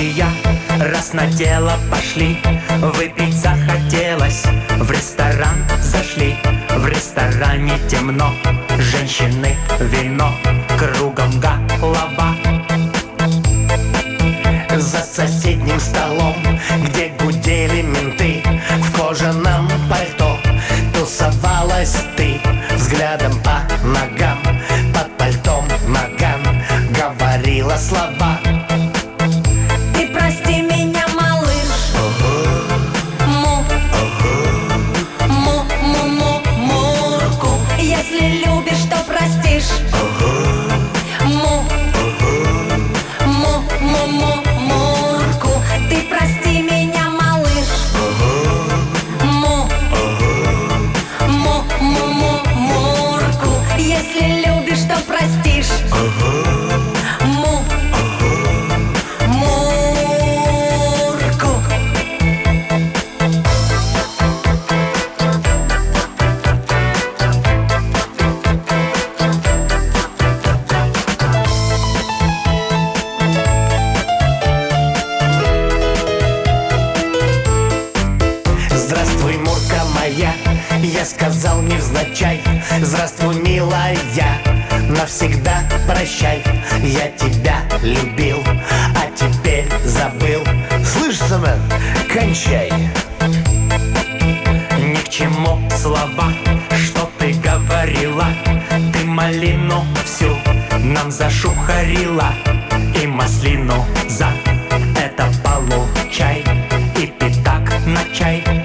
и я, раз на дело пошли. Выпить захотелось, в ресторан зашли. В ресторане темно, женщины, вино, кругом голова. За соседним столом, где гудели менты, в кожаном пальто тусовалась ты. Взглядом по ногам, под пальтом наган говорила слова. Ты прости меня, малыш. Мурку. Если любишь, то простишь. Мурку. Ты прости меня, малыш. Мурку. Если любишь, то простишь. Здравствуй, Мурка моя, я сказал невзначай. Здравствуй, милая, навсегда прощай. Я тебя любил, а теперь забыл. Слышь, Семен, кончай. Ни к чему слова, что ты говорила. Ты малину всю нам зашухарила. И маслину за это получай. И пятак на чай.